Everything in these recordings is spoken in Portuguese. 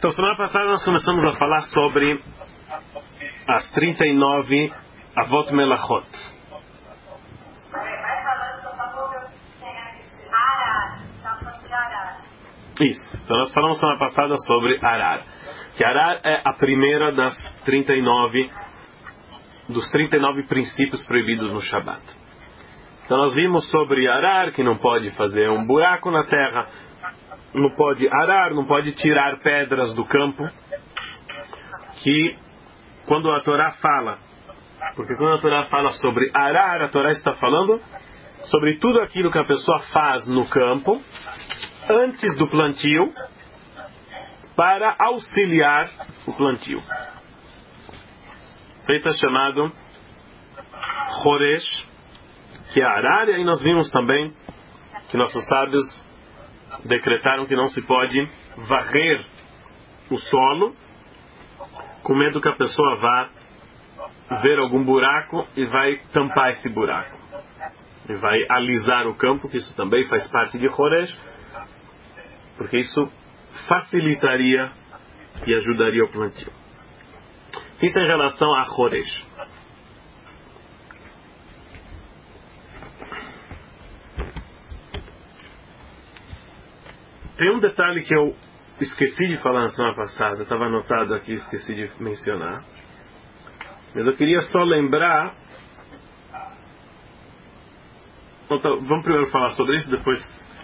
Então, semana passada nós começamos a falar sobre as 39 Avot Melachot. Isso. Então nós falamos semana passada sobre Arar. Que Arar é a primeira das 39, dos 39 princípios proibidos no Shabat. Então nós vimos sobre Arar, que não pode fazer um buraco na terra, não pode arar, não pode tirar pedras do campo. Que quando a Torá fala, porque quando a Torá fala sobre arar, a Torá está falando sobre tudo aquilo que a pessoa faz no campo antes do plantio para auxiliar o plantio. Isso é chamado Choresh, que é arar, e aí nós vimos também que nossos sábios decretaram que não se pode varrer o solo com medo que a pessoa vá ver algum buraco e vai tampar esse buraco. E vai alisar o campo, que isso também faz parte de Choresh, porque isso facilitaria e ajudaria o plantio. Isso em relação a Choresh. Tem um detalhe que eu esqueci de falar na semana passada, estava anotado aqui, esqueci de mencionar. Mas eu queria só lembrar. Então, vamos primeiro falar sobre isso, depois.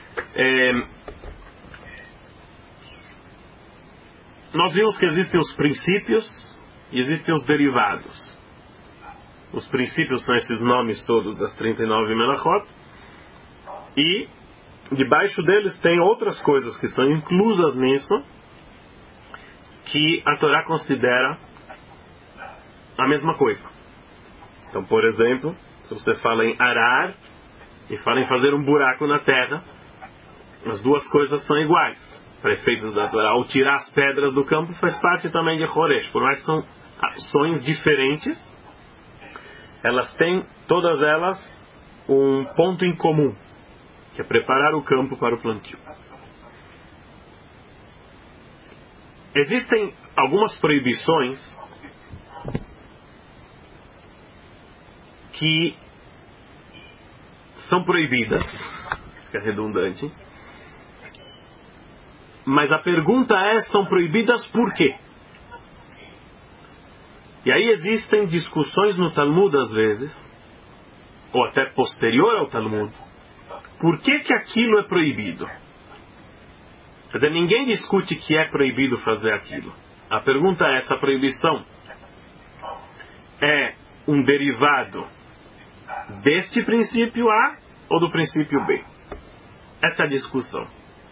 Nós vimos que existem os princípios e existem os derivados. Os princípios são esses nomes todos das 39 Melachot. E debaixo deles tem outras coisas que estão inclusas nisso, que a Torá considera a mesma coisa. Então, por exemplo, se você fala em arar e fala em fazer um buraco na terra, as duas coisas são iguais. Para efeitos da Torá, ao tirar as pedras do campo faz parte também de Choresh. Por mais que são ações diferentes, elas têm, todas elas, um ponto em comum, que é preparar o campo para o plantio. Existem algumas proibições que são proibidas, fica redundante, mas a pergunta é, são proibidas por quê? E aí existem discussões no Talmud às vezes, ou até posterior ao Talmud, por que que aquilo é proibido? Quer dizer, ninguém discute que é proibido fazer aquilo. A pergunta é, essa proibição é um derivado deste princípio A ou do princípio B? Essa é a discussão.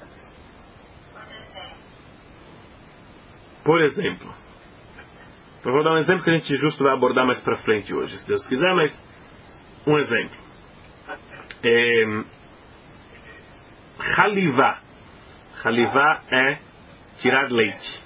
Por exemplo, eu vou dar um exemplo que a gente justo vai abordar mais para frente hoje, se Deus quiser, mas um exemplo. Halivá. Halivá é tirar leite.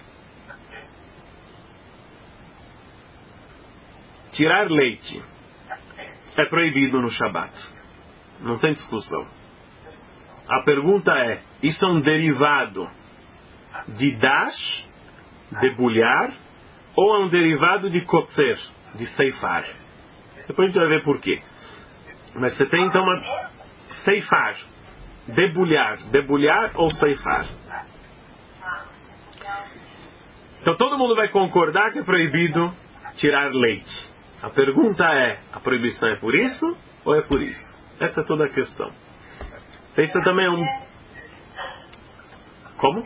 Tirar leite é proibido no Shabat. Não tem discussão. A pergunta é, isso é um derivado de dash, debulhar, ou é um derivado de kotzer, de ceifar? Depois a gente vai ver por quê. Mas você tem então uma ceifar, debulhar ou ceifar. Então todo mundo vai concordar que é proibido tirar leite. A pergunta é, a proibição é por isso ou é por isso? Essa é toda a questão. Isso também é um... Como?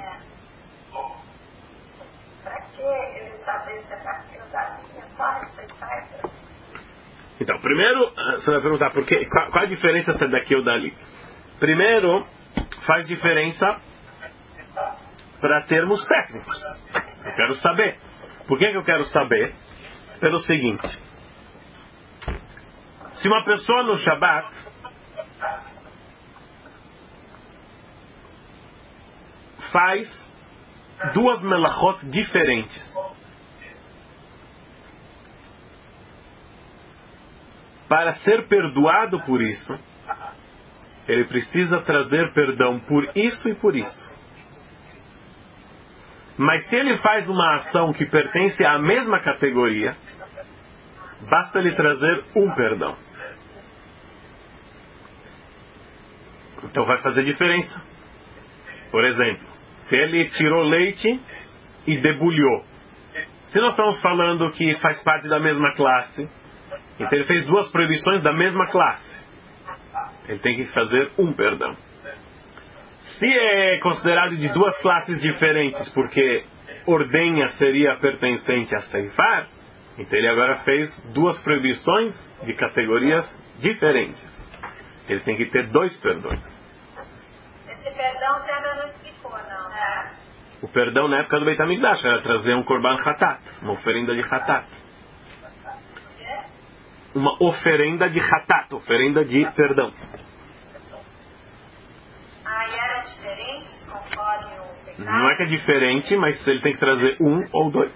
Então, primeiro, você vai perguntar por quê? Qual a diferença se é daqui ou dali? Primeiro, faz diferença para termos técnicos. Eu quero saber. Por que eu quero saber? Pelo seguinte. Se uma pessoa no Shabat faz duas melachot diferentes, para ser perdoado por isso, ele precisa trazer perdão por isso e por isso. Mas se ele faz uma ação que pertence à mesma categoria, basta ele trazer um perdão. Então vai fazer diferença. Por exemplo, se ele tirou leite e debulhou. Se nós estamos falando que faz parte da mesma classe, então ele fez duas proibições da mesma classe. Ele tem que fazer um perdão. Se é considerado de duas classes diferentes, porque ordenha seria pertencente a ceifar, então ele agora fez duas proibições de categorias diferentes. Ele tem que ter dois perdões. Esse perdão você ainda não explicou, não, né? O perdão na época do Beit HaMikdash era trazer um korban hatat, uma oferenda de hatat. Uma oferenda de hatat, oferenda de perdão. Ah, e era diferente conforme o pecado? Não é que é diferente, mas ele tem que trazer um ou dois.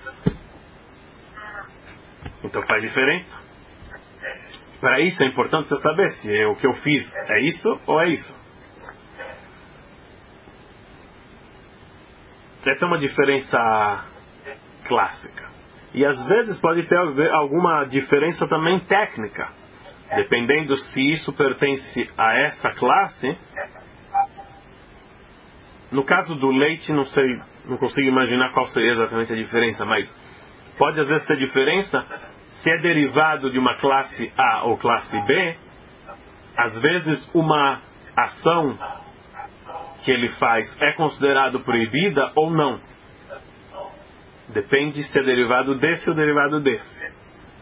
Então faz diferença. Para isso é importante você saber se o que eu fiz é isso ou é isso. Essa é uma diferença clássica. E às vezes pode ter alguma diferença também técnica. Dependendo se isso pertence a essa classe. No caso do leite, não sei, não consigo imaginar qual seria exatamente a diferença, mas pode às vezes ter diferença se é derivado de uma classe A ou classe B. Às vezes uma ação que ele faz é considerado proibida ou não. Depende se é derivado desse ou derivado desse.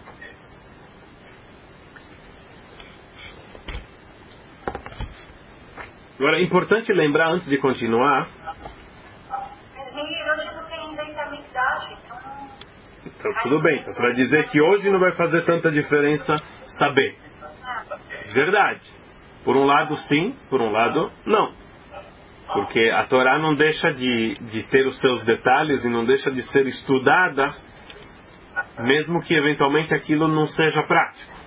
Agora é importante lembrar antes de continuar. Mas hoje não tem Beit HaMikdash, Então tudo bem, então você vai dizer que hoje não vai fazer tanta diferença saber. Verdade. Por um lado sim, por um lado não. Porque a Torá não deixa de ter os seus detalhes e não deixa de ser estudada, mesmo que eventualmente aquilo não seja prático.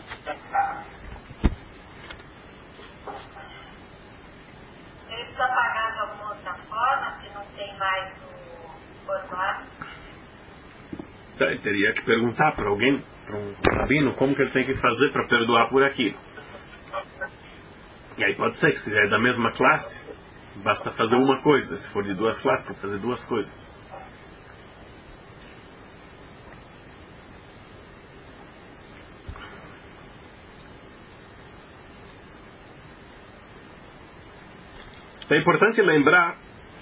Ele precisa pagar de alguma outra forma, se não tem mais o corban? Ele teria que perguntar para alguém, para um rabino, como que ele tem que fazer para perdoar por aquilo. E aí pode ser que se é da mesma classe, basta fazer uma coisa. Se for de duas classes, tem que fazer duas coisas. É importante lembrar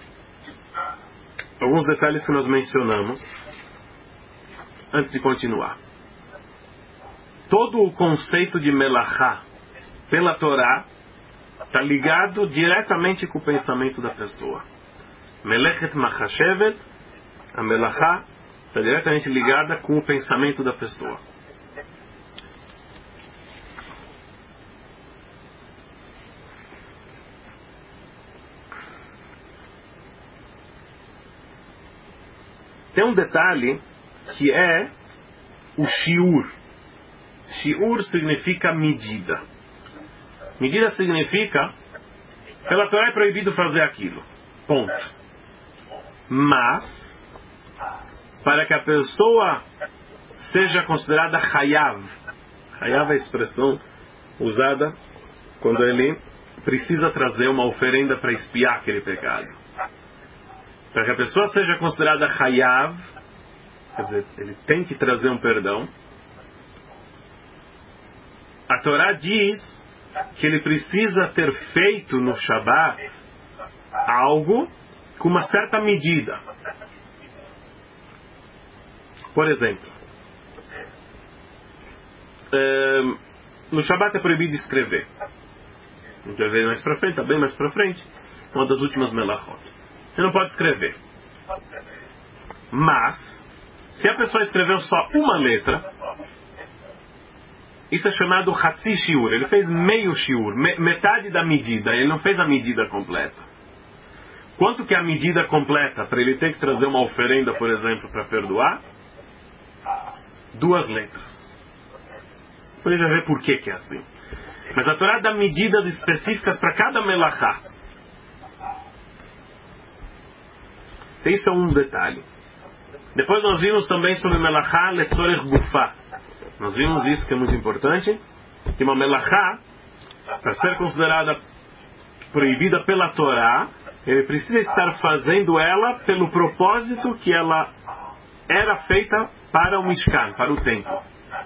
alguns detalhes que nós mencionamos antes de continuar. Todo o conceito de melachá pela Torá está ligado diretamente com o pensamento da pessoa. Melechet machashevet, a melachá está diretamente ligada com o pensamento da pessoa. Tem um detalhe que é o shiur. Shiur significa medida. Medida significa, pela Torá é proibido fazer aquilo. Ponto. Mas, para que a pessoa seja considerada chayav. Chayav é a expressão usada quando ele precisa trazer uma oferenda para expiar aquele pecado. Para que a pessoa seja considerada chayav, quer dizer, ele tem que trazer um perdão, a Torá diz que ele precisa ter feito no Shabat algo com uma certa medida. Por exemplo, no Shabat é proibido escrever. A gente vai ver mais para frente, está bem mais para frente, uma das últimas melachot. Você não pode escrever. Mas, se a pessoa escreveu só uma letra, isso é chamado Hatzi Shiur. Ele fez meio Shiur, metade da medida. Ele não fez a medida completa. Quanto que é a medida completa para ele ter que trazer uma oferenda, por exemplo, para perdoar? 2 letras. Você já vê por que é assim. Mas a Torá dá medidas específicas para cada melachá. Isso é um detalhe. Depois nós vimos também sobre melachá letzorech gufá. Nós vimos isso que é muito importante, que uma melachá, para ser considerada proibida pela Torá, ele precisa estar fazendo ela pelo propósito que ela era feita para o Mishkan, para o templo.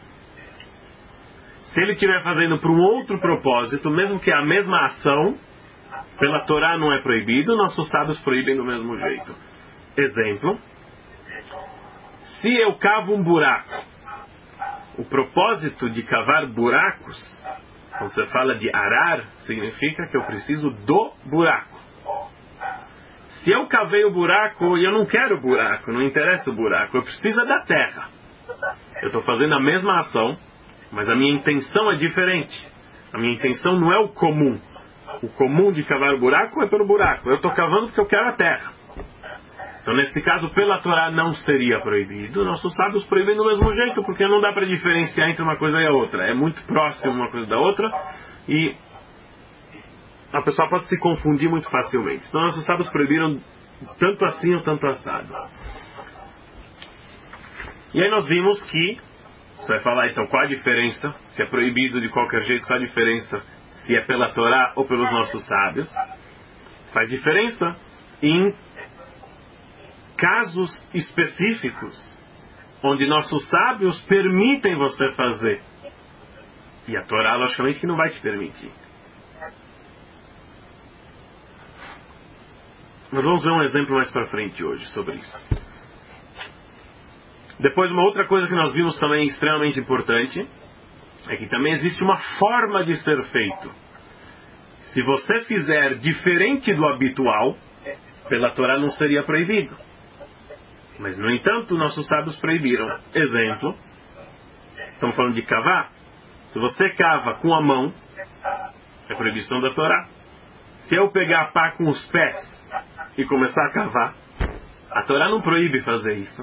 Se ele estiver fazendo para um outro propósito, mesmo que a mesma ação, pela Torá não é proibido, nossos sábios proíbem do mesmo jeito. Exemplo, se eu cavo um buraco, o propósito de cavar buracos, quando você fala de arar, significa que eu preciso do buraco. Se eu cavei o buraco e eu não quero o buraco, não interessa o buraco, eu preciso da terra. Eu estou fazendo a mesma ação, mas a minha intenção é diferente. A minha intenção não é o comum. O comum de cavar o buraco é pelo buraco. Eu estou cavando porque eu quero a terra. Então, nesse caso, pela Torá não seria proibido. Nossos sábios proíbem do mesmo jeito, porque não dá para diferenciar entre uma coisa e a outra. É muito próximo uma coisa da outra e a pessoa pode se confundir muito facilmente. Então, nossos sábios proibiram tanto assim ou tanto assado. E aí nós vimos que, você vai falar, então, qual a diferença? Se é proibido de qualquer jeito, qual a diferença? Se é pela Torá ou pelos nossos sábios? Faz diferença em casos específicos, onde nossos sábios permitem você fazer. E a Torá, logicamente, que não vai te permitir. Nós vamos ver um exemplo mais para frente hoje sobre isso. Depois, uma outra coisa que nós vimos também extremamente importante, é que também existe uma forma de ser feito. Se você fizer diferente do habitual, pela Torá não seria proibido. Mas, no entanto, nossos sábios proibiram. Exemplo, estamos falando de cavar. Se você cava com a mão, é proibição da Torá. Se eu pegar a pá com os pés e começar a cavar, a Torá não proíbe fazer isso.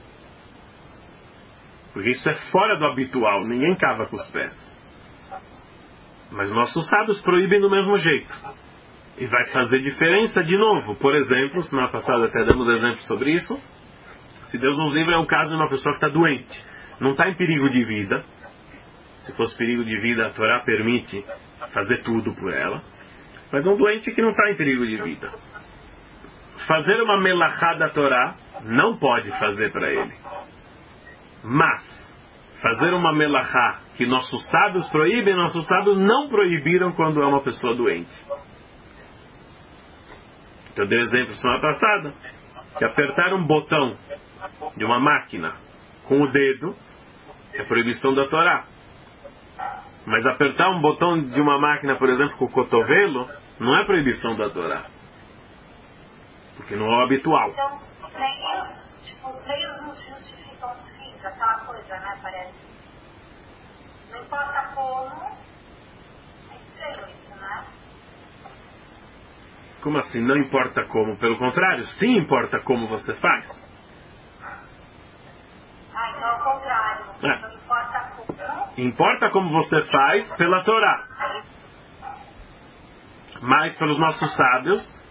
Porque isso é fora do habitual. Ninguém cava com os pés. Mas nossos sábios proíbem do mesmo jeito. E vai fazer diferença de novo. Por exemplo, semana passada até damos exemplos sobre isso. Se Deus nos livra, é um caso de uma pessoa que está doente. Não está em perigo de vida. Se fosse perigo de vida, a Torá permite fazer tudo por ela. Mas é um doente que não está em perigo de vida. Fazer uma melachá da Torá não pode fazer para ele. Mas, fazer uma melachá que nossos sábios proíbem, nossos sábios não proibiram quando é uma pessoa doente. Então, eu dei exemplo semana passada, que apertar um botão de uma máquina com o dedo é proibição da Torá. Mas apertar um botão de uma máquina, por exemplo, com o cotovelo, não é proibição da Torá. Porque não é o habitual. Então, os meios não justificam os fins, aquela coisa, né, parece. Não importa como, é estranho isso, né? Como assim? Não importa como? Pelo contrário, sim importa como você faz. Então ao contrário. É. Não importa como. Importa como você faz pela Torá. Mas pelos nossos sábios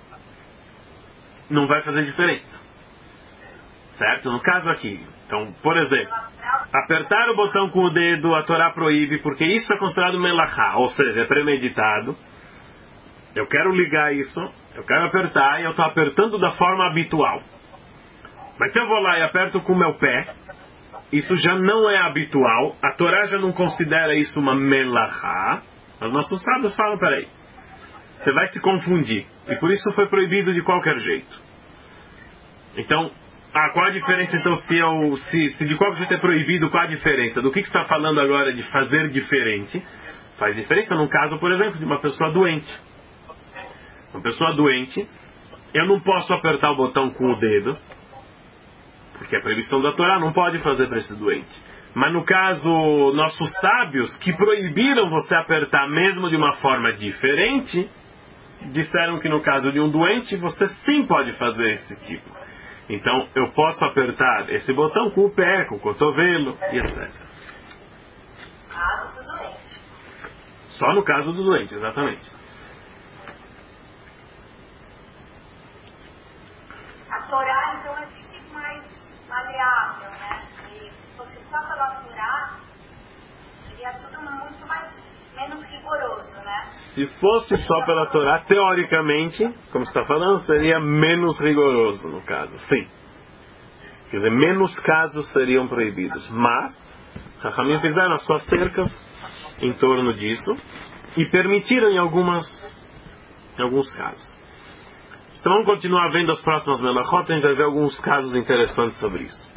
não vai fazer diferença. Certo? No caso aqui. Então, por exemplo, apertar o botão com o dedo, a Torá proíbe, porque isso é considerado melachá, ou seja, é premeditado. Eu quero ligar isso, eu quero apertar, e eu estou apertando da forma habitual. Mas se eu vou lá e aperto com o meu pé, isso já não é habitual, a Torá já não considera isso uma melachá. Os nossos sábios falam, peraí, você vai se confundir. E por isso foi proibido de qualquer jeito. Então, qual a diferença então se de qualquer jeito é proibido, qual a diferença? Do que você está falando agora de fazer diferente? Faz diferença no caso, por exemplo, de uma pessoa doente. Uma pessoa doente, eu não posso apertar o botão com o dedo, porque é proibição da Torá, não pode fazer para esse doente. Mas no caso, nossos sábios, que proibiram você apertar mesmo de uma forma diferente, disseram que no caso de um doente, você sim pode fazer esse tipo. Então, eu posso apertar esse botão com o pé, com o cotovelo, e etc. Caso do doente. Só no caso do doente, exatamente. A Torá, então, é sempre mais maleável, né? E se fosse só pela Torá, seria tudo muito menos rigoroso, né? Se fosse só pela Torá, teoricamente, como você está falando, seria menos rigoroso, no caso, sim. Quer dizer, menos casos seriam proibidos. Mas, Chachamim fizeram as suas cercas em torno disso e permitiram em alguns casos. Então vamos continuar vendo as próximas melachot, a gente vai ver alguns casos interessantes sobre isso.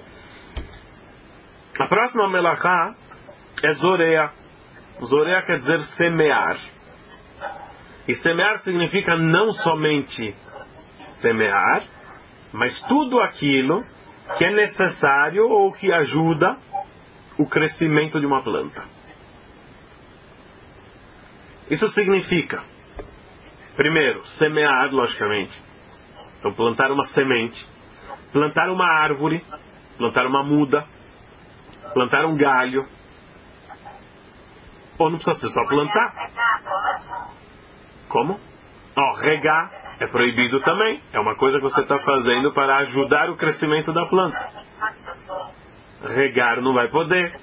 A próxima melachá é Zoreia. Zoreia quer dizer semear. E semear significa não somente semear, mas tudo aquilo que é necessário ou que ajuda o crescimento de uma planta. Isso significa, primeiro, semear, logicamente. Então, plantar uma semente, plantar uma árvore, plantar uma muda, plantar um galho. Ou não precisa ser só plantar. Como? Regar é proibido também. É uma coisa que você está fazendo para ajudar o crescimento da planta. Regar não vai poder.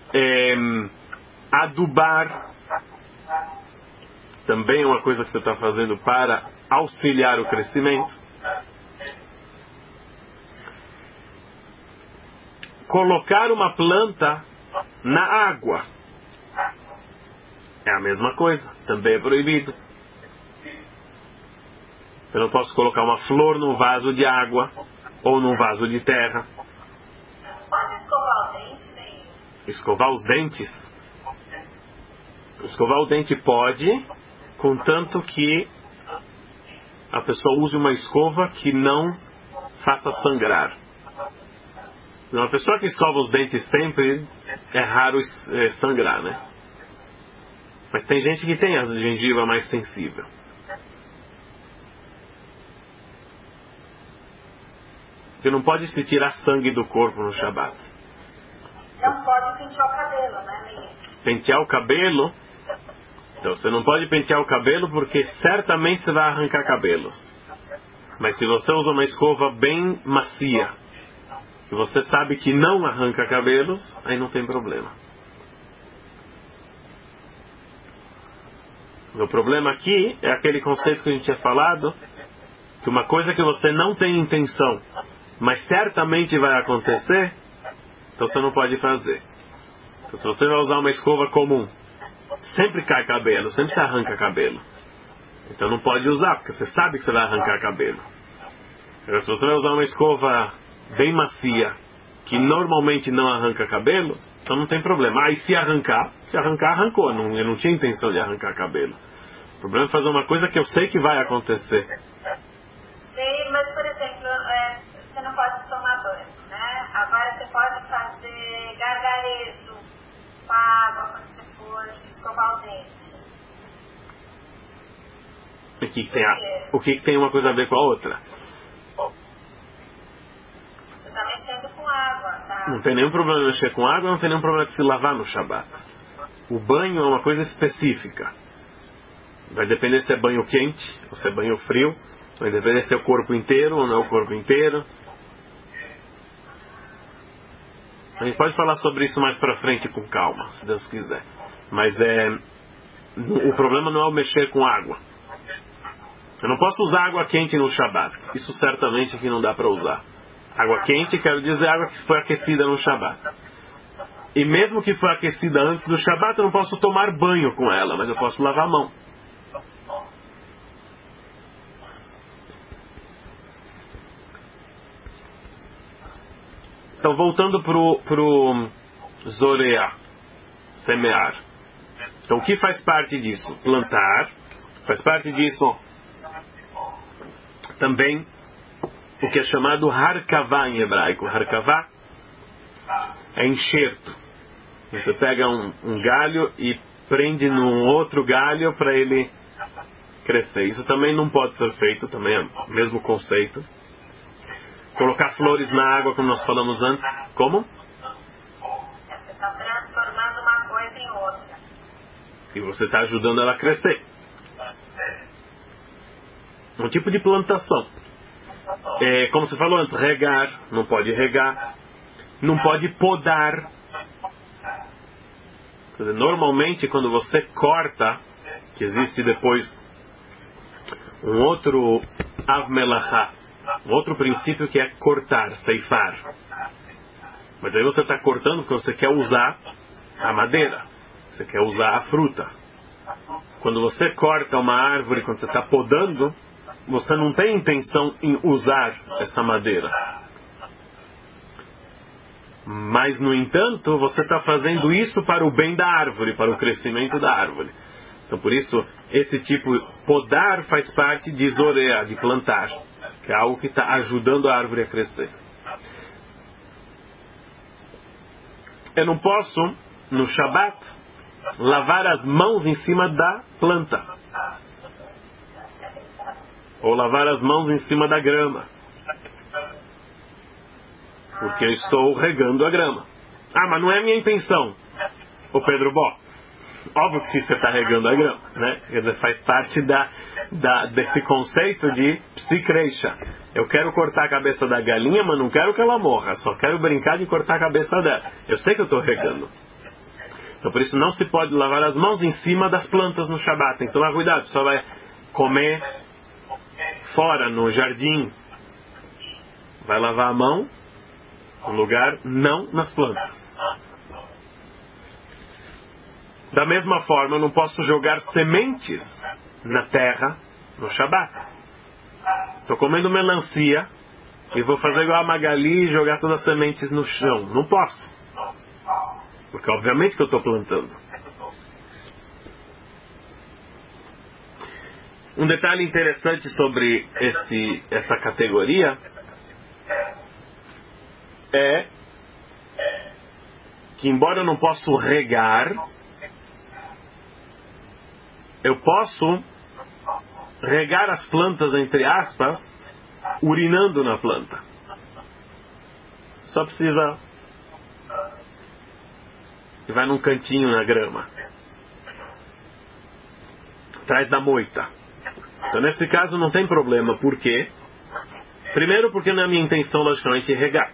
Adubar também é uma coisa que você está fazendo para auxiliar o crescimento. Colocar uma planta na água é a mesma coisa, também é proibido. Eu não posso colocar uma flor num vaso de água ou num vaso de terra. Pode escovar o dente, né? Escovar os dentes? Escovar o dente pode, contanto que a pessoa use uma escova que não faça sangrar. Uma pessoa que escova os dentes sempre, é raro sangrar, né? Mas tem gente que tem a gengiva mais sensível. Porque não pode se tirar sangue do corpo no Shabat. Não pode pentear o cabelo, né, Meir? Pentear o cabelo? Então você não pode pentear o cabelo porque certamente você vai arrancar cabelos. Mas se você usa uma escova bem macia, se você sabe que não arranca cabelos, aí não tem problema. O problema aqui é aquele conceito que a gente tinha falado, que uma coisa que você não tem intenção, mas certamente vai acontecer, então você não pode fazer. Então, se você vai usar uma escova comum, sempre cai cabelo, sempre se arranca cabelo. Então não pode usar, porque você sabe que você vai arrancar cabelo. Agora, se você vai usar uma escova bem macia, que normalmente não arranca cabelo, então não tem problema. Aí se arrancar, arrancou. Eu não tinha intenção de arrancar cabelo. O problema é fazer uma coisa que eu sei que vai acontecer. Sim, mas por exemplo, você não pode tomar banho, né? Agora você pode fazer gargarejo com água quando você for escovar o dente. O que tem uma coisa a ver com a outra? Você está mexendo com água, tá? Não tem nenhum problema de mexer com água, não tem nenhum problema de se lavar no Shabat. O banho é uma coisa específica. Vai depender se é banho quente ou se é banho frio. Vai depender se é o corpo inteiro ou não é o corpo inteiro. A gente pode falar sobre isso mais pra frente com calma, se Deus quiser. Mas o problema não é o mexer com água. Eu não posso usar água quente no Shabat. Isso certamente que não dá para usar. Água quente, quero dizer água que foi aquecida no Shabat. E mesmo que foi aquecida antes do Shabat, eu não posso tomar banho com ela, mas eu posso lavar a mão. Então, voltando pro Zoreia, semear. Então, o que faz parte disso? Plantar. Faz parte disso também o que é chamado Harkavá em hebraico. Harkavá é enxerto. Você pega um galho e prende num outro galho para ele crescer. Isso também não pode ser feito, também é o mesmo conceito. Colocar flores na água, como nós falamos antes. Como? Você está transformando uma coisa em outra. E você está ajudando ela a crescer. Um tipo de plantação. como você falou antes, regar, não pode regar, não pode podar. Quer dizer, normalmente quando você corta, que existe depois um outro avmelachá, um outro princípio que é cortar, ceifar. Mas aí você está cortando porque você quer usar a madeira, você quer usar a fruta. Quando você corta uma árvore, quando você está podando, você não tem intenção em usar essa madeira. Mas, no entanto, você está fazendo isso para o bem da árvore, para o crescimento da árvore. Então, por isso, esse tipo, podar faz parte de zorear, de plantar, que é algo que está ajudando a árvore a crescer. Eu não posso, no Shabat, lavar as mãos em cima da planta. Ou lavar as mãos em cima da grama. Porque eu estou regando a grama. Ah, mas não é a minha intenção. Ô Pedro Bó, óbvio que você está regando a grama, né? Quer dizer, faz parte desse conceito de psicreisha. Eu quero cortar a cabeça da galinha, mas não quero que ela morra. Só quero brincar de cortar a cabeça dela. Eu sei que eu estou regando. Então por isso não se pode lavar as mãos em cima das plantas no Shabat. Tem que tomar cuidado. Só vai comer fora, no jardim. Vai lavar a mão no lugar, não nas plantas. Da mesma forma, eu não posso jogar sementes na terra no Shabat. Estou comendo melancia e vou fazer igual a Magali e jogar todas as sementes no chão. Não posso. Porque obviamente que eu estou plantando. Um detalhe interessante sobre essa categoria é que, embora eu não possa regar, eu posso regar as plantas, entre aspas, urinando na planta. Só precisa e vai num cantinho na grama, atrás da moita. Então nesse caso não tem problema. Por quê? Primeiro porque não é a minha intenção, logicamente, regar.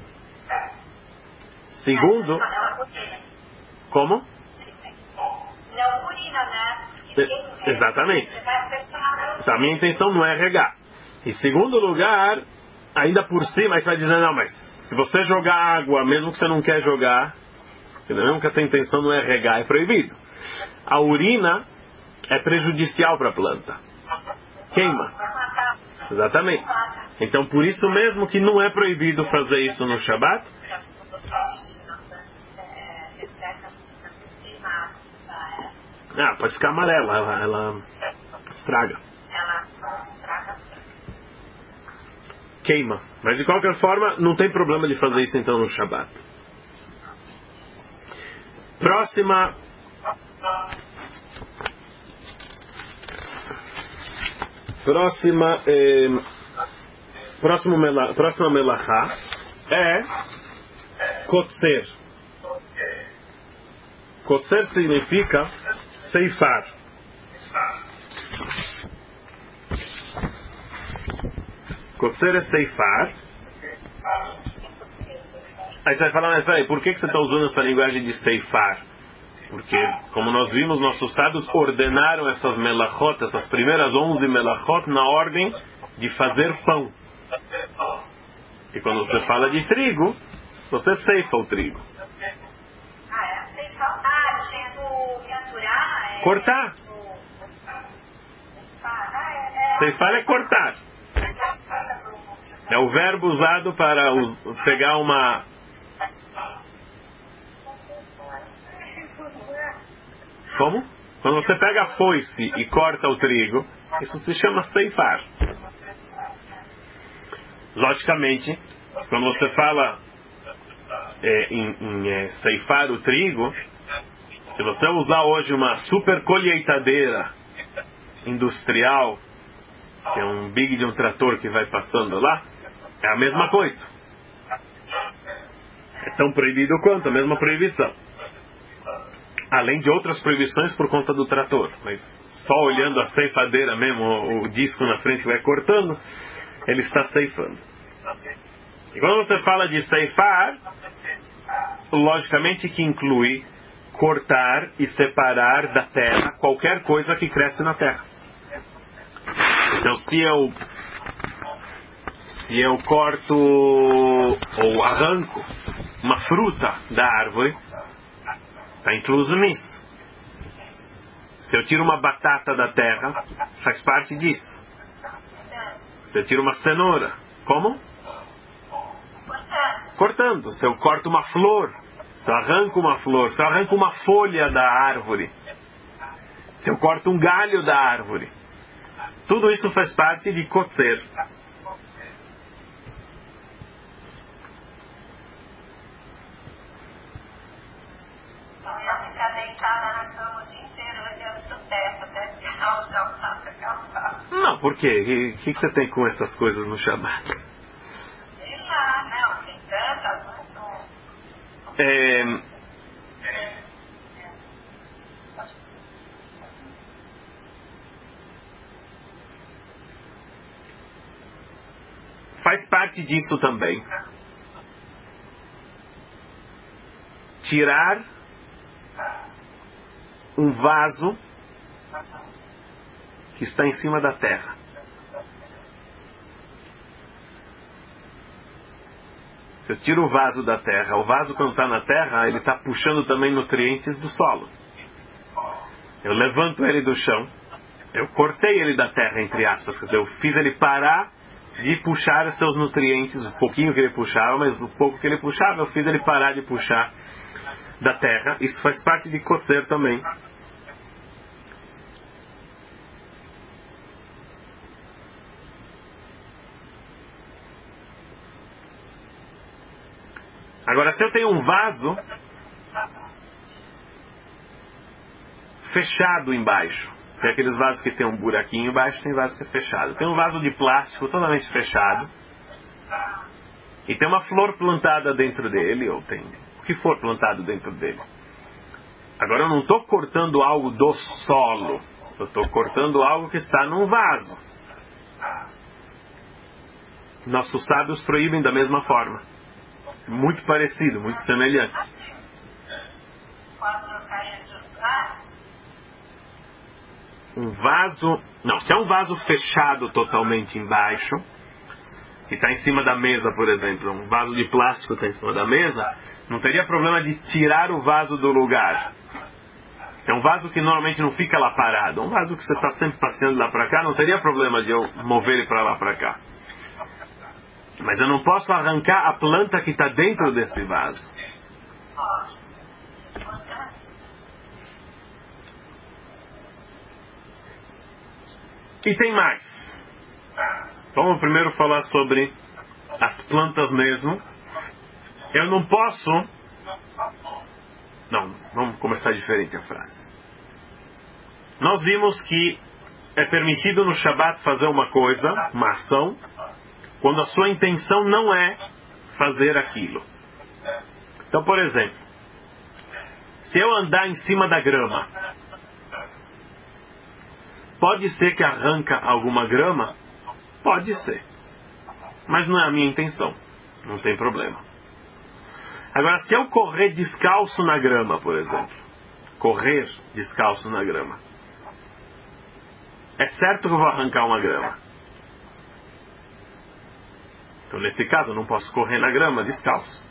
Segundo, como? Não urina, né? Exatamente. Então, a minha intenção não é regar. Em segundo lugar, ainda por cima, aí você vai dizer, não, mas se você jogar água, mesmo que você não quer jogar, mesmo que a tua intenção não é regar, é proibido. A urina é prejudicial para a planta. Queima. Exatamente. Então, por isso mesmo que não é proibido fazer isso no Shabat. Ah, pode ficar amarela, ela estraga. Queima. Mas de qualquer forma, não tem problema de fazer isso então no Shabat. Próxima melachá é kotzer. Kotzer significa ceifar. Kotzer é ceifar. Aí você vai falar, mas peraí, por que você está usando essa linguagem de ceifar? Porque, como nós vimos, nossos sábios ordenaram essas melachot, essas primeiras 11 melachot, na ordem de fazer pão. E quando você fala de trigo, você ceifa o trigo. Tipo, misturar? Cortar. Ceifar é cortar. É o verbo usado para pegar uma... Como? Quando você pega a foice e corta o trigo, isso se chama ceifar. Logicamente, quando você fala em ceifar o trigo, se você usar hoje uma super colheitadeira industrial, que é um big de um trator que vai passando lá, é a mesma coisa. É tão proibido quanto, a mesma proibição. Além de outras proibições por conta do trator. Mas só olhando a ceifadeira mesmo, o disco na frente que vai cortando, ele está ceifando. E quando você fala de ceifar, logicamente que inclui cortar e separar da terra qualquer coisa que cresce na terra. Então, se eu corto ou arranco uma fruta da árvore, está incluso nisso. Se eu tiro uma batata da terra, faz parte disso. Se eu tiro uma cenoura, como? Cortando. Se eu corto uma flor, se eu arranco uma flor, se eu arranco uma folha da árvore, se eu corto um galho da árvore, tudo isso faz parte de kotzer. Então ia ficar deitada na cama o dia inteiro olhando pro teto até ficar o Shabat acabar. Não, por quê? O que você tem com essas coisas no Shabat? Sei lá, não, tem tantas, mas não. Faz parte disso também. Tirar um vaso que está em cima da terra. Se eu tiro o vaso da terra, o vaso quando está na terra, ele está puxando também nutrientes do solo. Eu levanto ele do chão, eu cortei ele da terra, entre aspas, eu fiz ele parar de puxar os seus nutrientes, o pouquinho que ele puxava, mas o pouco que ele puxava, eu fiz ele parar de puxar da terra. Isso faz parte de kotzer também. Agora, se eu tenho um vaso fechado embaixo, tem aqueles vasos que tem um buraquinho embaixo, tem vaso que é fechado. Tem um vaso de plástico totalmente fechado e tem uma flor plantada dentro dele, ou tem o que for plantado dentro dele. Agora eu não estou cortando algo do solo, eu estou cortando algo que está num vaso. Nossos sábios proíbem da mesma forma. Muito parecido, muito semelhante. Pode trocar de lugar? Um vaso... Não, se é um vaso fechado totalmente embaixo, que está em cima da mesa, por exemplo, um vaso de plástico está em cima da mesa, não teria problema de tirar o vaso do lugar. Se é um vaso que normalmente não fica lá parado, um vaso que você está sempre passeando lá para cá, não teria problema de eu mover ele para lá para cá. Mas eu não posso arrancar a planta que está dentro desse vaso. E tem mais. Vamos primeiro falar sobre as plantas mesmo. Eu não posso... Não, vamos começar diferente a frase. Nós vimos que é permitido no Shabat fazer uma coisa, uma ação, quando a sua intenção não é fazer aquilo. Então, por exemplo, se eu andar em cima da grama, pode ser que arranca alguma grama? Pode ser. Mas não é a minha intenção. Não tem problema. Agora, se eu correr descalço na grama, por exemplo, correr descalço na grama, é certo que eu vou arrancar uma grama. Então, nesse caso, eu não posso correr na grama descalço.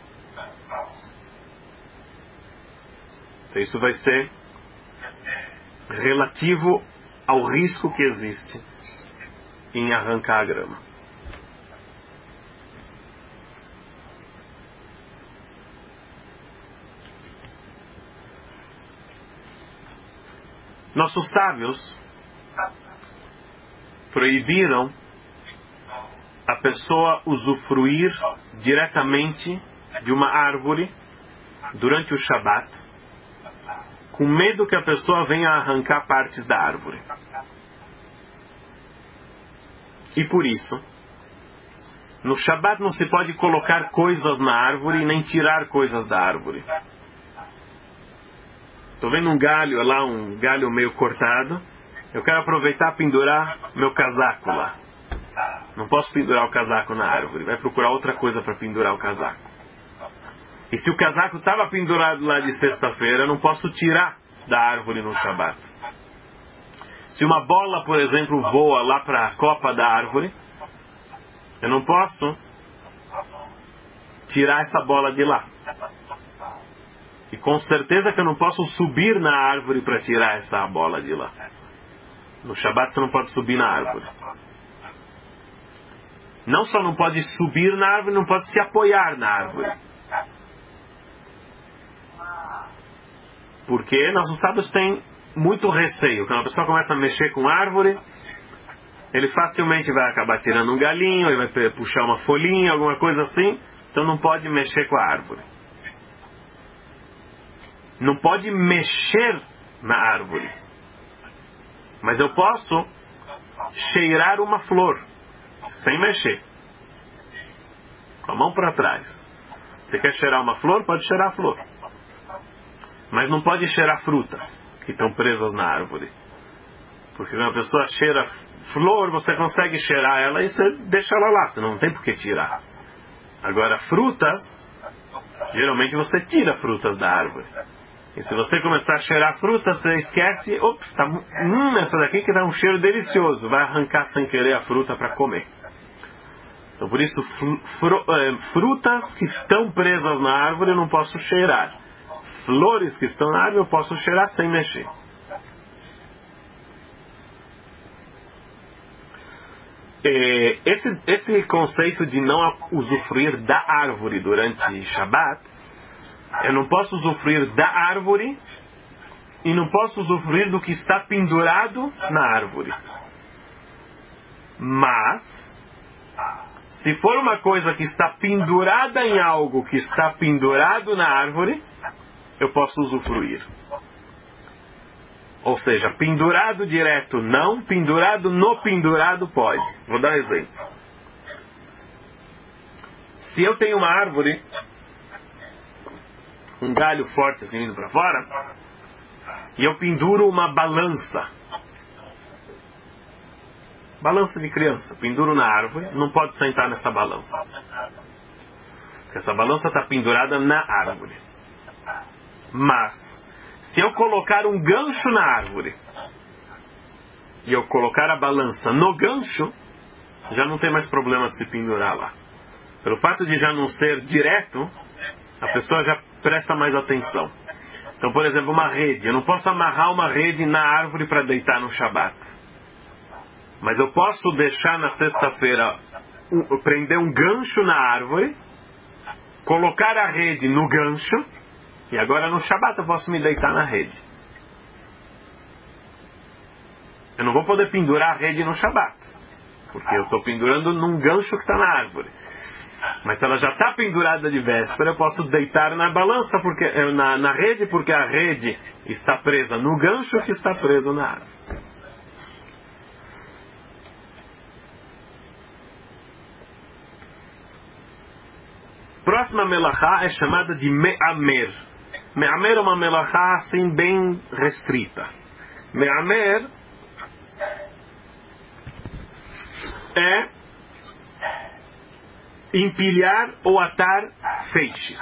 Então, isso vai ser relativo ao risco que existe em arrancar a grama. Nossos sábios proibiram a pessoa usufruir diretamente de uma árvore durante o Shabat, com medo que a pessoa venha arrancar partes da árvore. E por isso, no Shabat não se pode colocar coisas na árvore nem tirar coisas da árvore. Estou vendo um galho lá, um galho meio cortado. Eu quero aproveitar e pendurar meu casaco lá. Não posso pendurar o casaco na árvore. Vai procurar outra coisa para pendurar o casaco. E se o casaco estava pendurado lá de sexta-feira, eu não posso tirar da árvore no Shabat. Se uma bola, por exemplo, voa lá para a copa da árvore, eu não posso tirar essa bola de lá. E com certeza que eu não posso subir na árvore para tirar essa bola de lá. No Shabat você não pode subir na árvore. Não só não pode subir na árvore, não pode se apoiar na árvore. Porque nossos sábios têm muito receio. Quando a pessoa começa a mexer com árvore, ele facilmente vai acabar tirando um galinho, ele vai puxar uma folhinha, alguma coisa assim. Então não pode mexer com a árvore. Não pode mexer na árvore. Mas eu posso cheirar uma flor, sem mexer. Com a mão para trás. Você quer cheirar uma flor? Pode cheirar a flor. Mas não pode cheirar frutas que estão presas na árvore. Porque quando a pessoa cheira flor, você consegue cheirar ela e você deixa ela lá. Você não tem por que tirar. Agora, frutas, geralmente você tira frutas da árvore. E se você começar a cheirar frutas, você esquece, ops, essa daqui que dá um cheiro delicioso. Vai arrancar sem querer a fruta para comer. Então por isso, frutas que estão presas na árvore eu não posso cheirar. Flores que estão na árvore eu posso cheirar sem mexer. Esse conceito de não usufruir da árvore durante Shabat, eu não posso usufruir da árvore e não posso usufruir do que está pendurado na árvore. Mas, se for uma coisa que está pendurada em algo que está pendurado na árvore, eu posso usufruir. Ou seja, pendurado direto não, pendurado no pendurado pode. Vou dar um exemplo. Se eu tenho uma árvore, um galho forte assim indo para fora, e eu penduro uma balança. Balança de criança. Penduro na árvore, não pode sentar nessa balança. Porque essa balança está pendurada na árvore. Mas, se eu colocar um gancho na árvore, e eu colocar a balança no gancho, já não tem mais problema de se pendurar lá. Pelo fato de já não ser direto, a pessoa já presta mais atenção. Então, por exemplo, uma rede. Eu não posso amarrar uma rede na árvore para deitar no Shabat. Mas eu posso deixar na sexta-feira, prender um gancho na árvore, colocar a rede no gancho, e agora no Shabat eu posso me deitar na rede. Eu não vou poder pendurar a rede no Shabat, porque eu estou pendurando num gancho que está na árvore. Mas se ela já está pendurada de véspera, eu posso deitar na balança, na rede, porque a rede está presa no gancho que está preso na árvore. Próxima melachá é chamada de me'amer. Me'amer é uma melachá assim bem restrita. Me'amer é empilhar ou atar feixes.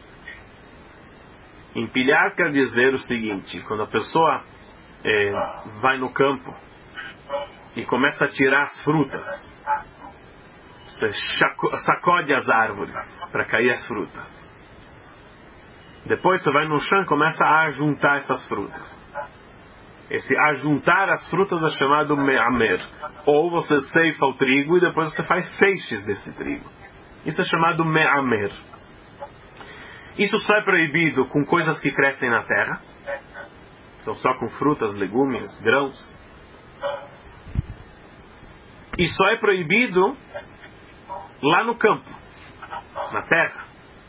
Empilhar quer dizer o seguinte: quando a pessoa vai no campo e começa a tirar as frutas, você sacode as árvores para cair as frutas. Depois você vai no chão e começa a ajuntar essas frutas. Esse ajuntar as frutas é chamado me'amer. Ou você ceifa o trigo e depois você faz feixes desse trigo. Isso é chamado me'amer. Isso só é proibido com coisas que crescem na terra. Então só com frutas, legumes, grãos. E só é proibido lá no campo, na terra.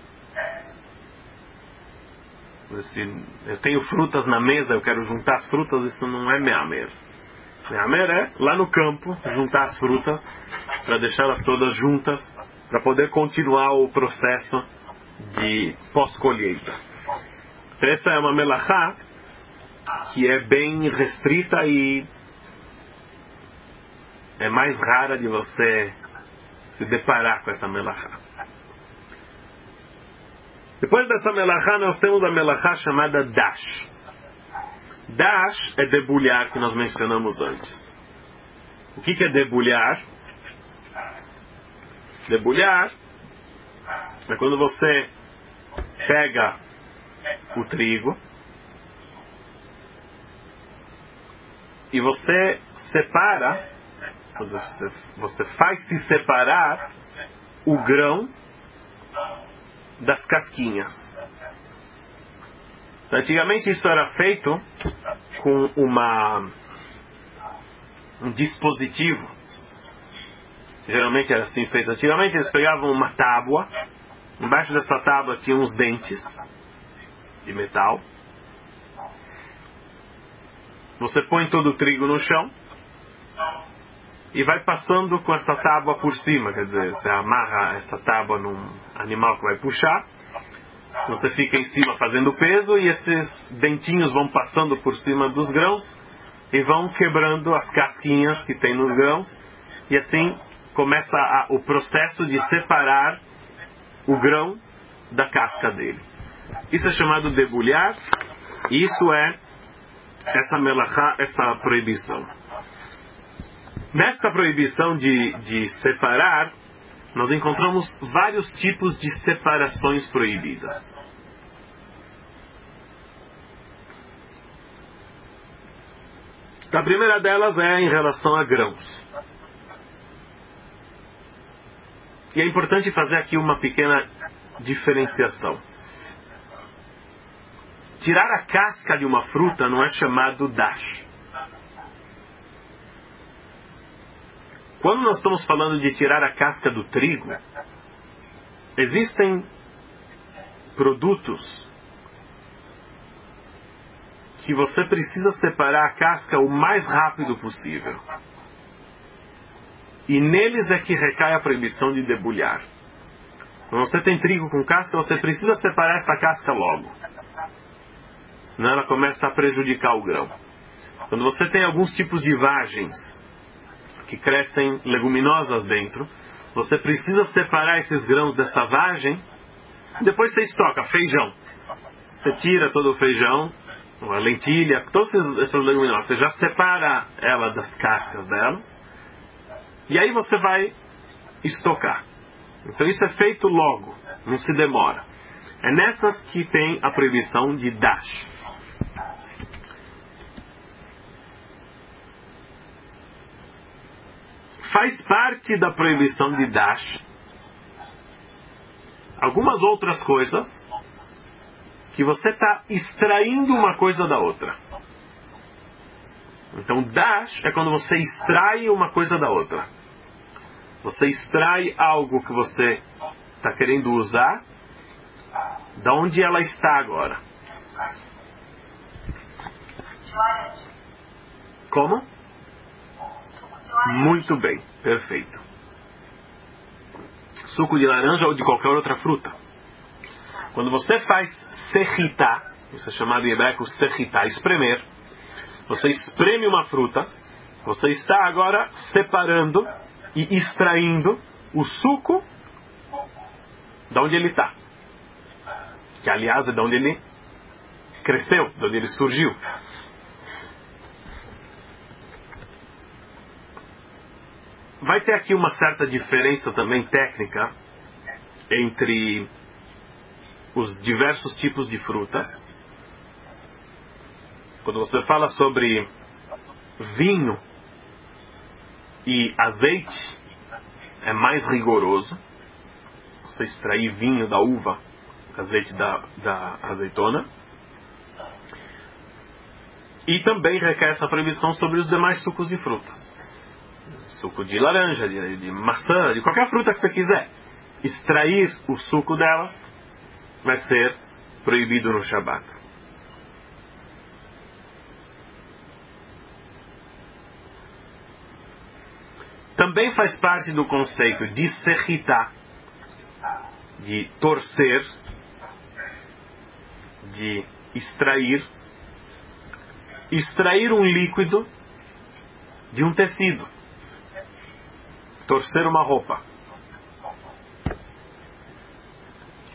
Se eu tenho frutas na mesa, eu quero juntar as frutas, isso não é me'amer. Me'amer é lá no campo, juntar as frutas, para deixá-las todas juntas, para poder continuar o processo de pós-colheita. Essa é uma melachá que é bem restrita e é mais rara de você se deparar com essa melachá. Depois dessa melachá, nós temos a melachá chamada dash. Dash é debulhar, que nós mencionamos antes. O que é debulhar? Debulhar é quando você pega o trigo e você separa, você faz-se separar o grão das casquinhas. Então, antigamente isso era feito com um dispositivo. Geralmente era assim feito. Antigamente eles pegavam uma tábua, embaixo dessa tábua tinha uns dentes de metal. Você põe todo o trigo no chão e vai passando com essa tábua por cima, quer dizer, você amarra essa tábua num animal que vai puxar, você fica em cima fazendo peso e esses dentinhos vão passando por cima dos grãos e vão quebrando as casquinhas que tem nos grãos, e assim começa o processo de separar o grão da casca dele. Isso é chamado debulhar, e isso é essa melachá, essa proibição. Nesta proibição de separar, nós encontramos vários tipos de separações proibidas. A primeira delas é em relação a grãos. E é importante fazer aqui uma pequena diferenciação. Tirar a casca de uma fruta não é chamado dash. Quando nós estamos falando de tirar a casca do trigo, existem produtos que você precisa separar a casca o mais rápido possível. E neles é que recai a proibição de debulhar. Quando você tem trigo com casca, você precisa separar essa casca logo. Senão ela começa a prejudicar o grão. Quando você tem alguns tipos de vagens que crescem leguminosas dentro, você precisa separar esses grãos dessa vagem. Depois você estoca feijão. Você tira todo o feijão, a lentilha, todas essas leguminosas. Você já separa ela das cascas dela. E aí você vai estocar. Então isso é feito logo, não se demora. É nessas que tem a proibição de dash. Faz parte da proibição de dash algumas outras coisas que você está extraindo uma coisa da outra. Então dash é quando você extrai uma coisa da outra. Você extrai algo que você está querendo usar da onde ela está agora. Como? Muito bem, perfeito. Suco de laranja ou de qualquer outra fruta. Quando você faz sechitá, isso é chamado em hebraico sechitá, espremer. Você espreme uma fruta, você está agora separando e extraindo o suco de onde ele está. Que aliás é de onde ele cresceu, de onde ele surgiu. Vai ter aqui uma certa diferença também técnica entre os diversos tipos de frutas. Quando você fala sobre vinho e azeite, é mais rigoroso. Você extrair vinho da uva, azeite da azeitona. E também recai essa proibição sobre os demais sucos de frutas. Suco de laranja, de maçã, de qualquer fruta que você quiser. Extrair o suco dela vai ser proibido no Shabat. Também faz parte do conceito de sechitá, de torcer, de extrair um líquido de um tecido. Torcer uma roupa.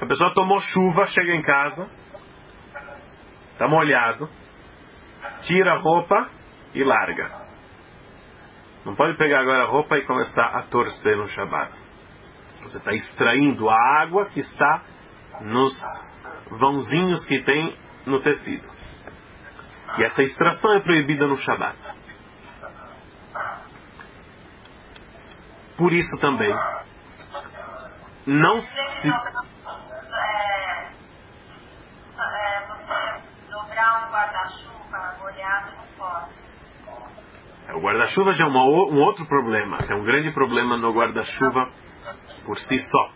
pessoa tomou chuva, chega em casa, está molhado, tira a roupa e larga. Não pode pegar agora a roupa e começar a torcer no Shabat. Você está extraindo a água que está nos vãozinhos que tem no tecido. E essa extração é proibida no Shabat. Por isso também, não se... Você dobrar um guarda-chuva molhado não pode. O guarda-chuva já é um outro problema. É um grande problema no guarda-chuva por si só.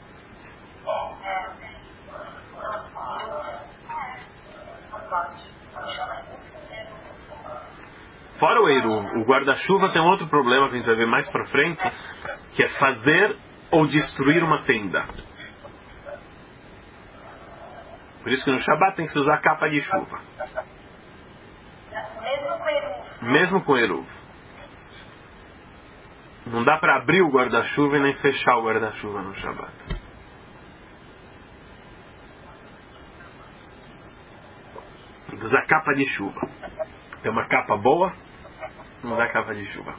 Fora o Eruv, o guarda-chuva tem um outro problema que a gente vai ver mais pra frente, que é fazer ou destruir uma tenda. Por isso que no Shabat tem que se usar capa de chuva. Mesmo com Eruv. Mesmo com Eruv. Não dá para abrir o guarda-chuva e nem fechar o guarda-chuva no Shabat. Tem que usar capa de chuva. Tem uma capa boa, não dá capa de chuva.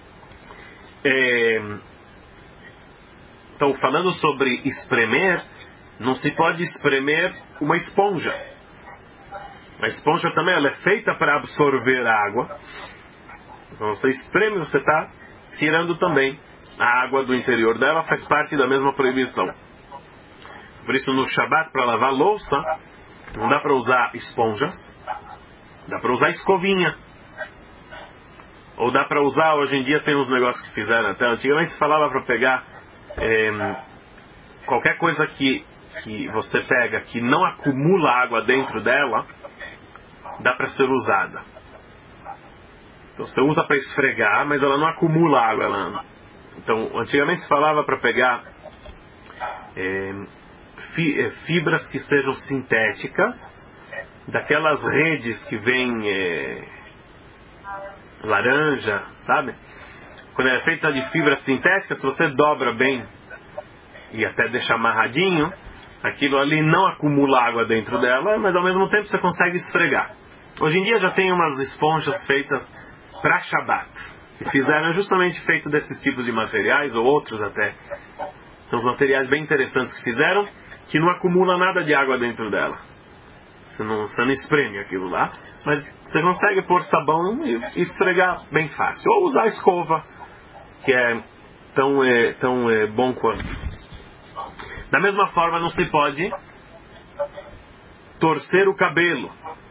Então, falando sobre espremer, não se pode espremer uma esponja. A esponja também ela é feita para absorver a água. Então, você espreme, você está tirando também a água do interior dela, faz parte da mesma proibição. Por isso, no Shabat, para lavar louça, não dá para usar esponjas, dá para usar escovinha. Ou dá para usar, hoje em dia tem uns negócios que fizeram até, antigamente se falava para pegar qualquer coisa que você pega que não acumula água dentro dela, dá para ser usada. Então você usa para esfregar, mas ela não acumula água. Então, antigamente se falava para pegar fibras que sejam sintéticas, daquelas redes que vêm laranja, sabe? Quando é feita de fibras sintéticas, se você dobra bem e até deixa amarradinho, aquilo ali não acumula água dentro dela, mas ao mesmo tempo você consegue esfregar. Hoje em dia já tem umas esponjas feitas para Shabat, que fizeram justamente feito desses tipos de materiais, ou outros até. São os materiais bem interessantes que fizeram, que não acumula nada de água dentro dela. Você não espreme aquilo lá, mas você consegue pôr sabão e esfregar bem fácil. Ou usar escova, que é tão bom quanto. Da mesma forma, não se pode torcer o cabelo.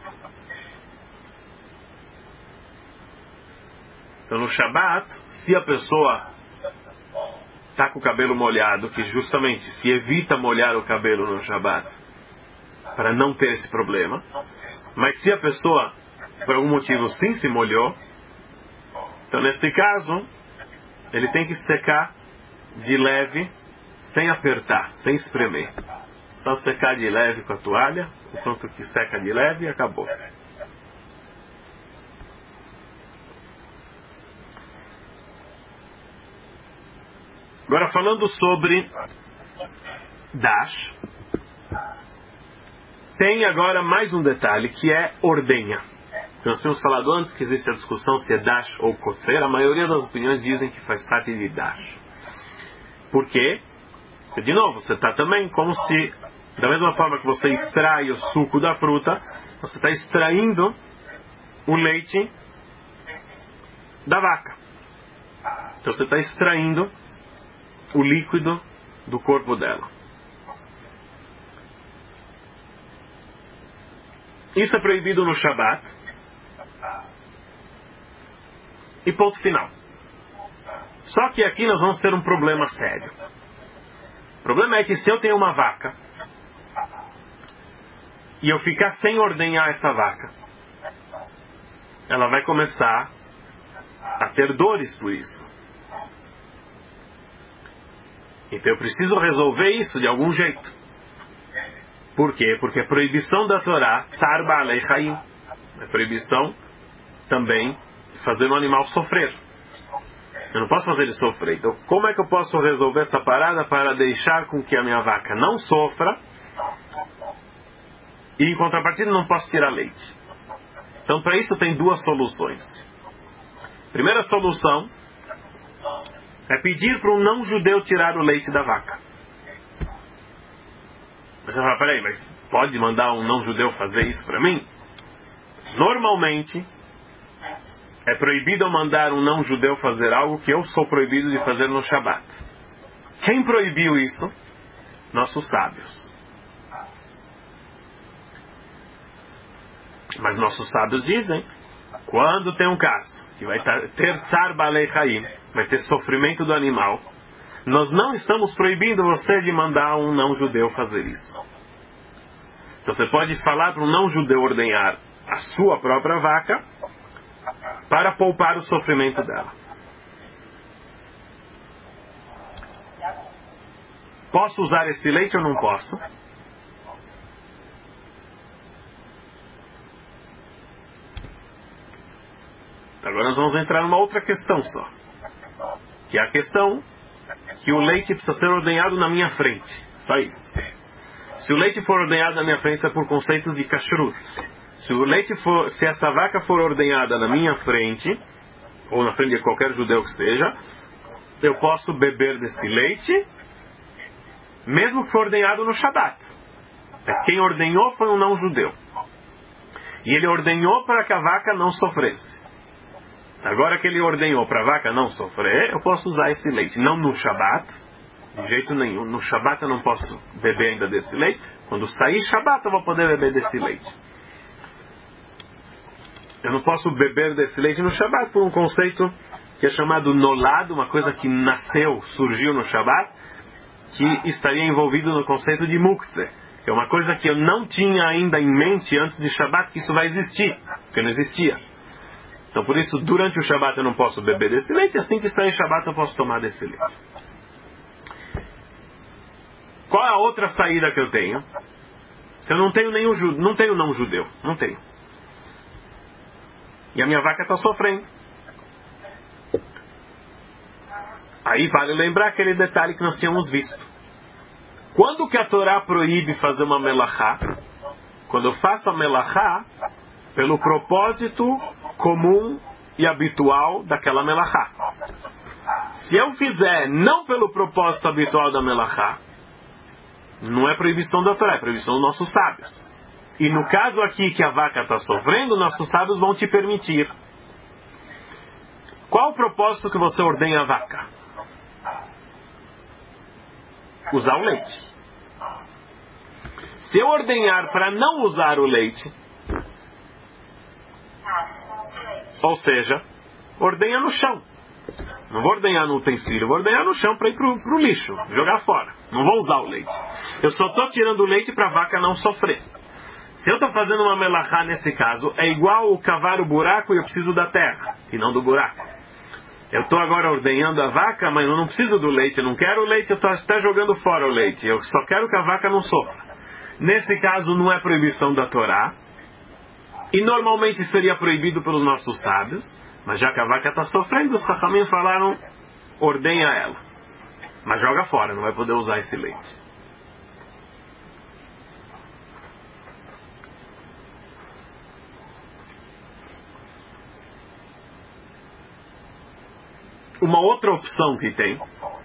Então, no Shabat, se a pessoa está com o cabelo molhado, que justamente se evita molhar o cabelo no Shabat, para não ter esse problema. Mas se a pessoa, por algum motivo, sim se molhou, então nesse caso, ele tem que secar de leve, sem apertar, sem espremer. Só secar de leve com a toalha, o quanto que seca de leve e acabou. Agora falando sobre Dash, tem agora mais um detalhe que é ordenha. Nós tínhamos falado antes que existe a discussão se é Dash ou Kotzer. A maioria das opiniões dizem que faz parte de Dash. Por quê? Porque, de novo, você está também como se, da mesma forma que você extrai o suco da fruta, você está extraindo o leite da vaca. Então você está extraindo o líquido do corpo dela. Isso é proibido no Shabat. E ponto final. Só que aqui nós vamos ter um problema sério. O problema é que se eu tenho uma vaca e eu ficar sem ordenhar essa vaca, ela vai começar a ter dores por isso. Então eu preciso resolver isso de algum jeito. Por quê? Porque a proibição da Torá, Tsar Baalei Chaim, é proibição também de fazer um animal sofrer. Eu não posso fazer ele sofrer. Então como é que eu posso resolver essa parada para deixar com que a minha vaca não sofra E em contrapartida não posso tirar leite. Então para isso tem duas soluções. Primeira solução é pedir para um não-judeu tirar o leite da vaca. Você fala, peraí, mas pode mandar um não-judeu fazer isso para mim? Normalmente é proibido eu mandar um não-judeu fazer algo que eu sou proibido de fazer no Shabat. Quem proibiu isso? Nossos sábios. Mas nossos sábios dizem, quando tem um caso que vai ter tsar balei chaim, vai ter sofrimento do animal, nós não estamos proibindo você de mandar um não-judeu fazer isso. Então você pode falar para um não-judeu ordenhar a sua própria vaca para poupar o sofrimento dela. Posso usar esse leite ou não posso? Agora nós vamos entrar numa outra questão só. Que é a questão que o leite precisa ser ordenhado na minha frente. Só isso. Se o leite for ordenhado na minha frente é por conceitos de kashrut. Se essa vaca for ordenhada na minha frente, ou na frente de qualquer judeu que seja, eu posso beber desse leite, mesmo que for ordenhado no Shabat. Mas quem ordenhou foi um não-judeu. E ele ordenhou para que a vaca não sofresse. Agora que ele ordenhou para a vaca não sofrer, eu posso usar esse leite. Não no Shabat, de jeito nenhum. No Shabat eu não posso beber ainda desse leite. Quando sair Shabat eu vou poder beber desse leite. Eu não posso beber desse leite no Shabat por um conceito que é chamado nolado, uma coisa que nasceu, surgiu no Shabat, que estaria envolvido no conceito de muktzeh, que é uma coisa que eu não tinha ainda em mente antes de Shabat que isso vai existir, porque não existia. Então por isso durante o Shabat eu não posso beber desse leite, assim que sair Shabat eu posso tomar desse leite. Qual é a outra saída que eu tenho? Se eu não tenho não tenho não-judeu, não tenho. E a minha vaca está sofrendo. Aí vale lembrar aquele detalhe que nós tínhamos visto. Quando que a Torá proíbe fazer uma melachá? Quando eu faço a melachá pelo propósito comum e habitual daquela melachá. Se eu fizer não pelo propósito habitual da melachá, não é proibição da Torá, é proibição dos nossos sábios. E no caso aqui que a vaca está sofrendo, nossos sábios vão te permitir. Qual o propósito que você ordenha a vaca? Usar o leite. Se eu ordenhar para não usar o leite, ou seja, ordenha no chão. Não vou ordenhar no utensílio, vou ordenhar no chão para ir para o lixo, jogar fora. Não vou usar o leite. Eu só estou tirando o leite para a vaca não sofrer. Se eu estou fazendo uma melachá nesse caso, é igual o cavar o buraco e eu preciso da terra, e não do buraco. Eu estou agora ordenhando a vaca, mas eu não preciso do leite, eu não quero o leite, eu estou até jogando fora o leite. Eu só quero que a vaca não sofra. Nesse caso não é proibição da Torá, e normalmente seria proibido pelos nossos sábios, mas já que a vaca está sofrendo, os Chachamim falaram, ordenha ela. Mas joga fora, não vai poder usar esse leite. Uma outra opção que tem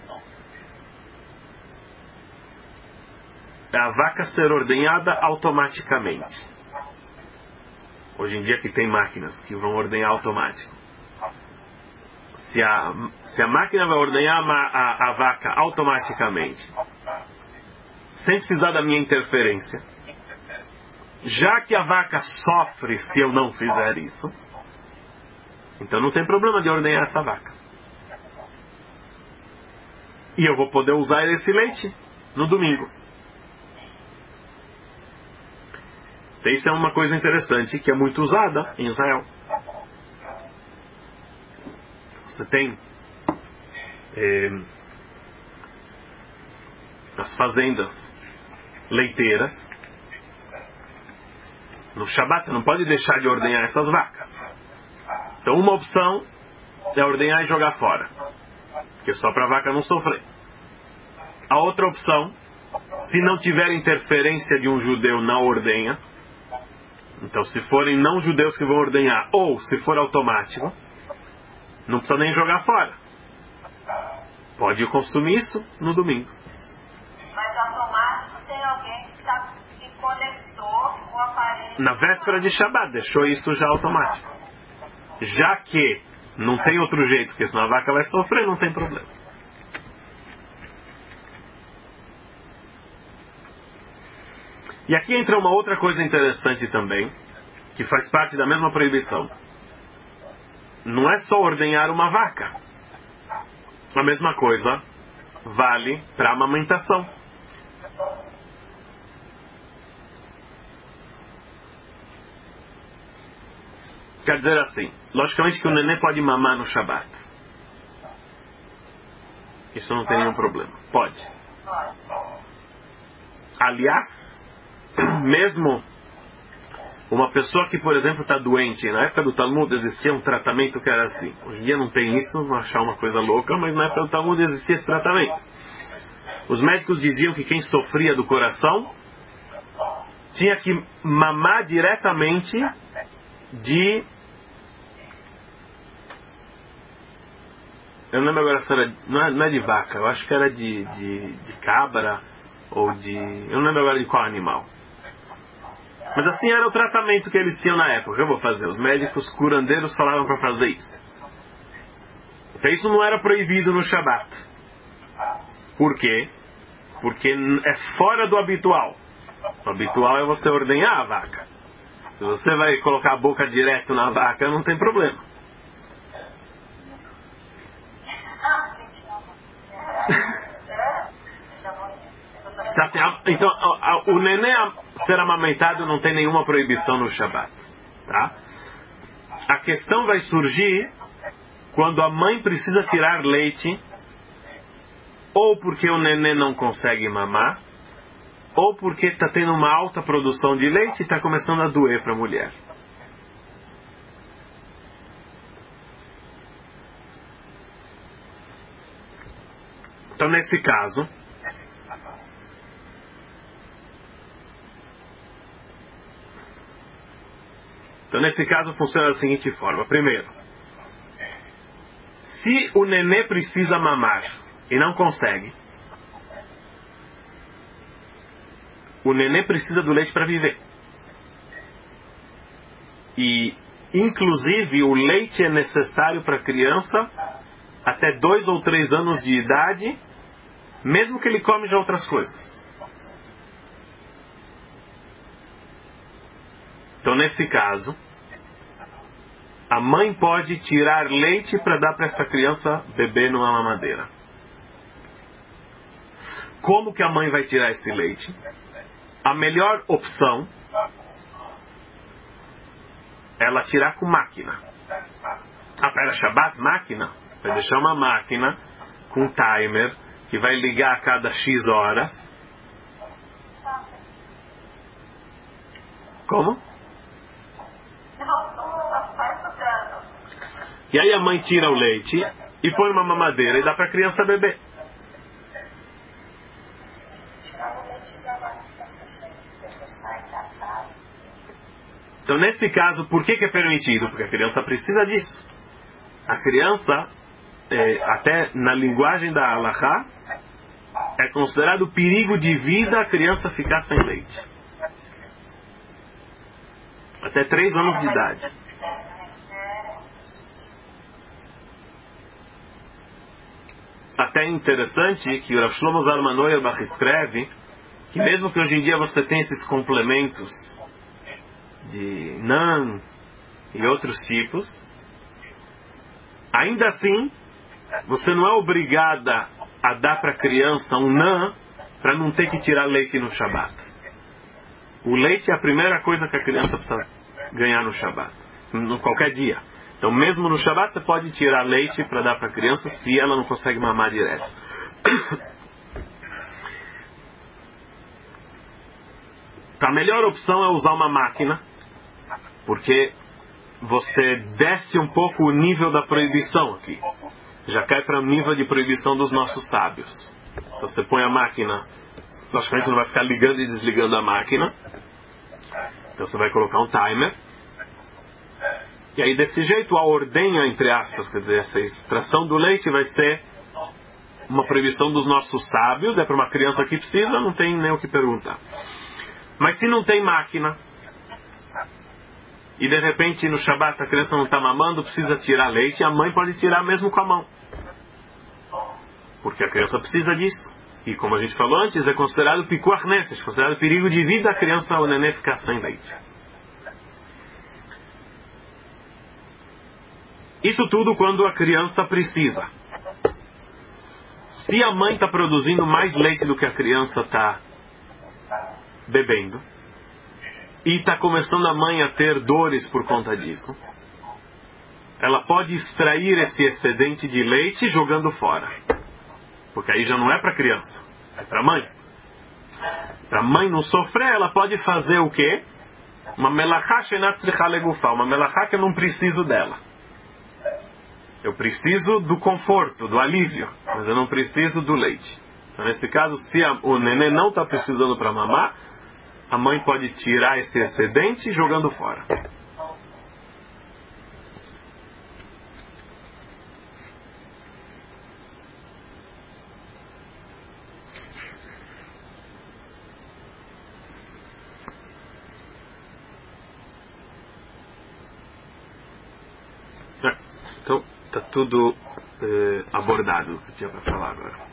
é a vaca ser ordenhada automaticamente. Hoje em dia que tem máquinas que vão ordenhar automático. Se a máquina vai ordenhar a vaca automaticamente, sem precisar da minha interferência, já que a vaca sofre se eu não fizer isso, então não tem problema de ordenhar essa vaca. E eu vou poder usar esse leite no domingo. Isso é uma coisa interessante que é muito usada em Israel. Você tem as fazendas leiteiras. No Shabat você não pode deixar de ordenhar essas vacas. Então uma opção é ordenhar e jogar fora, que é só para a vaca não sofrer. A outra opção, se não tiver interferência de um judeu na ordenha, Então, se forem não judeus que vão ordenhar, ou se for automático, não precisa nem jogar fora. Pode consumir isso no domingo. Mas automático tem alguém que conectou o aparelho... Na véspera de Shabbat, deixou isso já automático. Já que não tem outro jeito, porque senão a vaca vai sofrer, não tem problema. E aqui entra uma outra coisa interessante também, que faz parte da mesma proibição. Não é só ordenhar uma vaca. A mesma coisa vale para a amamentação. Quer dizer assim, logicamente que o neném pode mamar no Shabat. Isso não tem nenhum problema. Pode. Aliás, mesmo uma pessoa que, por exemplo, está doente, na época do Talmud existia um tratamento que era assim. Hoje em dia não tem isso, vou achar uma coisa louca, mas na época do Talmud existia esse tratamento. Os médicos diziam que quem sofria do coração tinha que mamar diretamente de... Eu não lembro agora se era... Não é de vaca, eu acho que era de cabra ou de... Eu não lembro agora de qual animal. Mas assim era o tratamento que eles tinham na época. O que eu vou fazer? Os médicos curandeiros falavam para fazer isso. Então isso não era proibido no Shabat. Por quê? Porque é fora do habitual. O habitual é você ordenhar a vaca. Se você vai colocar a boca direto na vaca, não tem problema. Então, o neném ser amamentado não tem nenhuma proibição no Shabat. Tá? A questão vai surgir quando a mãe precisa tirar leite, ou porque o neném não consegue mamar, ou porque está tendo uma alta produção de leite e está começando a doer para a mulher. Então, nesse caso, funciona da seguinte forma. Primeiro, se o nenê precisa mamar e não consegue, o nenê precisa do leite para viver. E, inclusive, o leite é necessário para a criança até 2 ou 3 anos de idade, mesmo que ele come já outras coisas. Então, nesse caso, a mãe pode tirar leite para dar para essa criança beber numa mamadeira. Como que a mãe vai tirar esse leite? A melhor opção é ela tirar com máquina. Pera, Shabbat, máquina? Vai deixar uma máquina com timer que vai ligar a cada X horas. Como? E aí a mãe tira o leite e põe uma mamadeira e dá para a criança beber. Então, nesse caso, por que é permitido? Porque a criança precisa disso. A criança, até na linguagem da Halachá, é considerado perigo de vida a criança ficar sem leite. Até 3 anos de idade. Até interessante que o Rav Shlomo Zalman Auerbach escreve que mesmo que hoje em dia você tem esses complementos de NAN e outros tipos, ainda assim você não é obrigada a dar para a criança um NAN para não ter que tirar leite no Shabat. O leite é a primeira coisa que a criança precisa ganhar no Shabat, em qualquer dia. Então, mesmo no Shabat, você pode tirar leite para dar para a criança se ela não consegue mamar direto. A melhor opção é usar uma máquina, porque você desce um pouco o nível da proibição aqui. Já cai para o nível de proibição dos nossos sábios. Então, você põe a máquina, logicamente não vai ficar ligando e desligando a máquina. Então você vai colocar um timer. E aí desse jeito a ordenha, entre aspas, quer dizer, essa extração do leite vai ser uma proibição dos nossos sábios. É para uma criança que precisa, não tem nem o que perguntar. Mas se não tem máquina, e de repente no Shabat a criança não está mamando, precisa tirar leite, a mãe pode tirar mesmo com a mão. Porque a criança precisa disso. E como a gente falou antes, é considerado pikuach nefesh, considerado perigo de vida a criança, o neném ficar sem leite. Isso tudo quando a criança precisa. Se a mãe está produzindo mais leite do que a criança está bebendo, e está começando a mãe a ter dores por conta disso, ela pode extrair esse excedente de leite jogando fora. Porque aí já não é para a criança, é para a mãe. Para a mãe não sofrer, ela pode fazer o quê? Uma melachá shenat tzricha legufá, uma melachá que eu não preciso dela. Eu preciso do conforto, do alívio, mas eu não preciso do leite. Então nesse caso, se o neném não está precisando para mamar, a mãe pode tirar esse excedente jogando fora. Então, está tudo abordado o que tinha para falar agora.